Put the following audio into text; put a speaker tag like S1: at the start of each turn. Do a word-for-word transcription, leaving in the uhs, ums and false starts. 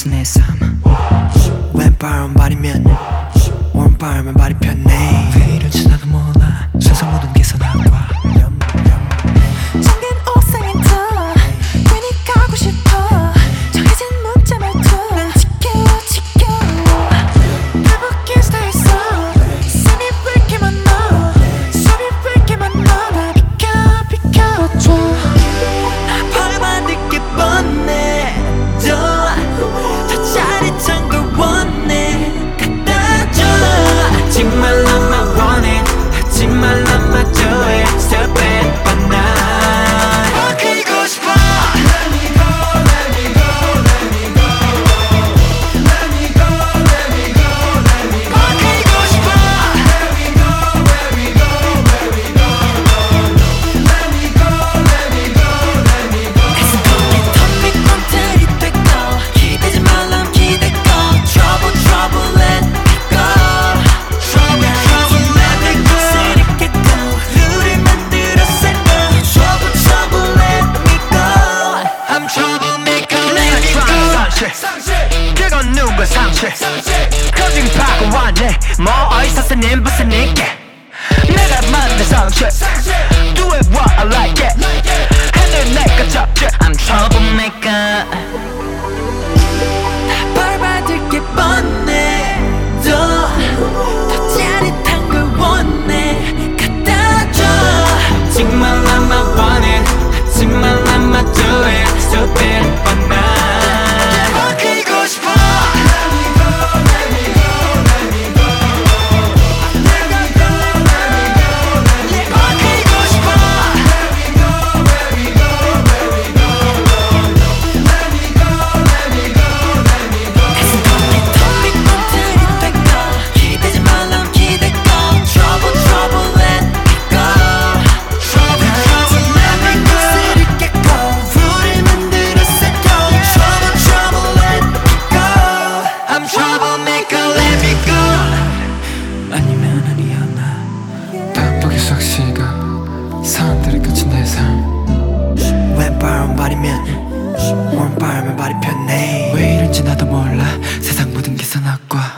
S1: 끝이 내 삶. 왼바람 발이면 오른바람에 발이 편해. 왜 이런지 나도 몰라. 세상 모든 게 선악과.
S2: 잠긴 옥상에서 괜히 가고 싶어. 정해진 문자 말투 난 지켜 지켜. 불붙긴 스타일서 쌤이 왜 이렇게 많아. 수업이 왜 이렇게 많아. 나 비켜 비켜줘.
S1: 벌받을 게 뻔해. 더 짜릿한 걸 원해. 갖다 줘. 하지 말라만 원해. 하지 말라만 좋아해. Stop it but not. 바뀌고 싶어. Let me go, let me go, let me go. Let me go, let me go, let me go. 바뀌고 싶어. Let me go, let me go, let me go. Let me go, let me go, let me go. 텅빈 텅빈 텅빈 들이대고 기대지 말람 기대고 Trouble trouble let me go. Trouble trouble let me go. 쓰리겠고 우리 만들었을까. Trouble trouble let me go. I'm troublemaker let me go.
S3: 그건 누구의 상실 커진 파고 왔네 뭐 어디서 쓰는 무슨 있게 내가 만든 상실 Do it what I like it 하늘 내가 접지
S1: I'm troublemaker. 벌받을 게 뻔해. 더, 더 짜릿한 걸 원해. 갖다 줘. 하지 말라만 원해. 하지 말라만 좋아해. Stupid but not. 바뀌고 싶어. Let me go, let me go, let me go. Let me go, let me go, let me go. 바뀌고 싶어. Let me go, let me go, let me go. Let me go, let me go, let me go. 텅빈 텅빈 들이대고 기대지 말람 기대고 Trouble trouble let me go. Trouble trouble let me go. 쓰리겠고 우릴 만들었을까. Trouble trouble let me go. I'm troublemaker let me go. 아니면 아니었나. 반복의 삭시가 사람들이 끝인 내 삶. 왼바람 발이면 오른바람에 발이 편해. 왜 이런지 나도 몰라. 세상 모든 게 선악과.